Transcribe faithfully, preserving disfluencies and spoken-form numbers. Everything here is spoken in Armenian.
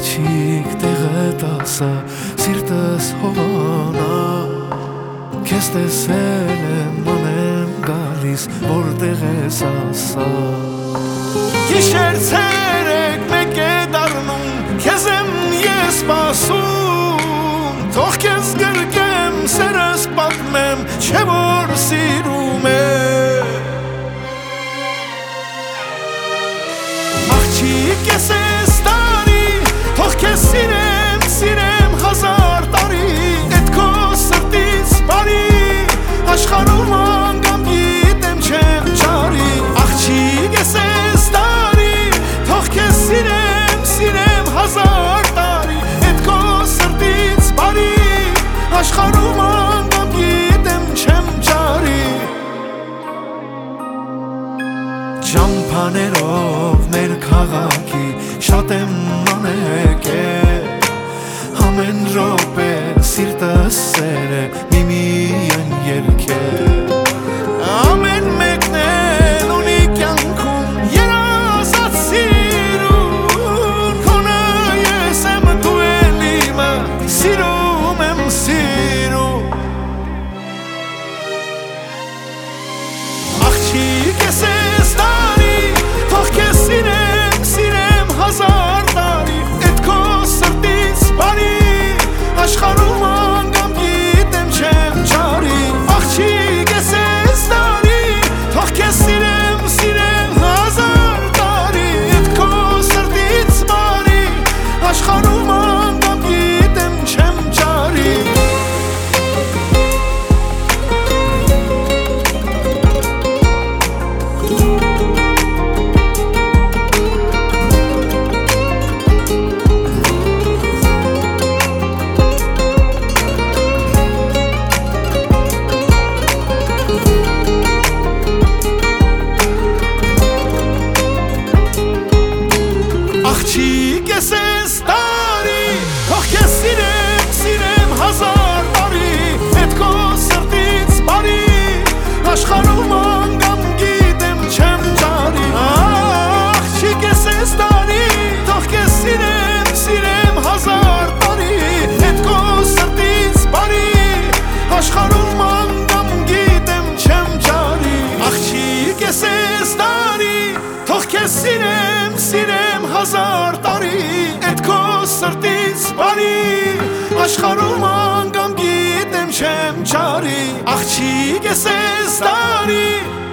աղջիկ տեղը տասա սիրտս հովանա Քեզ տեսել եմ անեմ գալիս որտեղ ես ասա Գիշեր ցերեկ մեկ է դառնում քեզ եմ ես սպասում Թող քեզ գրկեմ սերս պատմեմ չէ որ սիրում եմ Աղջիկ ես ես տարի թող քեզ սիրեմ սիրեմ հազար տարի Էդ քո սրտից բարի աշխարհում անգամ գիտեմ չեմ չարի Աղջիկ ես ես տարի թող քեզ սիրեմ սիրեմ հազար տարի Էդ քո սրտից բարի աշխարհում անգամ գիտեմ չեմ չարի Ճամփաներով մեր քաղաքի շատ եմ անեկել Ամեն րոպե սիրտս սեր է միմիայն երգել Ամեն մեկն էլ ունի կյանքում երազած սիրուն Քոնը ես եմ դու էլ իմը սիրում եմ սիրում Աղջիկ ես ես տարի թող քեզ սիրեմ սիրեմ հազար տարի Էդ քո սրտից բարի աշխարհում անգամ գիտեմ չեմ չարի Աղջիկ ես ես տարի թող քեզ սիրեմ սիրեմ հազար տարի Էդ քո սրտից բարի աշխարհում անգամ գիտեմ չեմ չարի Աղջիկ ես ես տարի թող քեզ սիրեմ սիրեմ հազար տարի Էդ քո սրտից բարի աշխարհում անգամ գիտեմ չեմ չարի Աղջիկ ես ես տարի թող քեզ սիրեմ սիրեմ հազար տարի Էդ քո սրտից բարի աշխարհում անգամ գիտեմ չեմ չարի Աղջիկ ես ես տարի թող քեզ սիրեմ սիրեմ հազար տարի Էդ քո սրտից բարի աշխարհում անգամ գիտեմ չեմ չարի Աղջիկ ես ես տարի